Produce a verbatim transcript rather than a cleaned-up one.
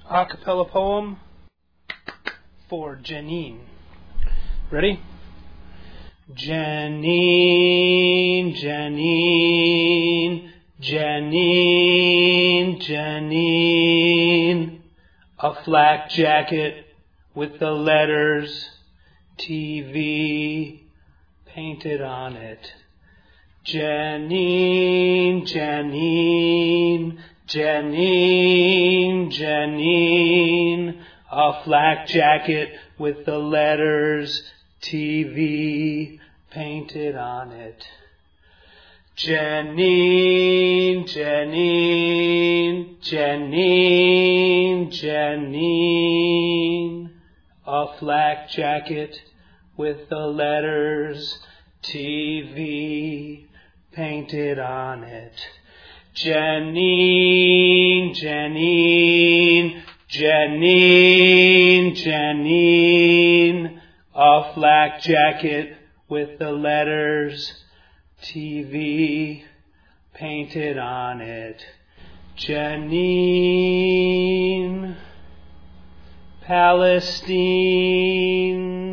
a cappella poem for Janine. Ready? Janine, Janine, Janine, Janine, a flak jacket with the letters T V painted on it. Janine, Janine, Janine, Janine, a flak jacket with the letters T V painted on it. Janine, Janine, Janine, Janine, a flak jacket with the letters T V painted on it. Janine, Janine, Janine, Janine, a flak jacket with the letters T V painted on it. Janine, Palestine.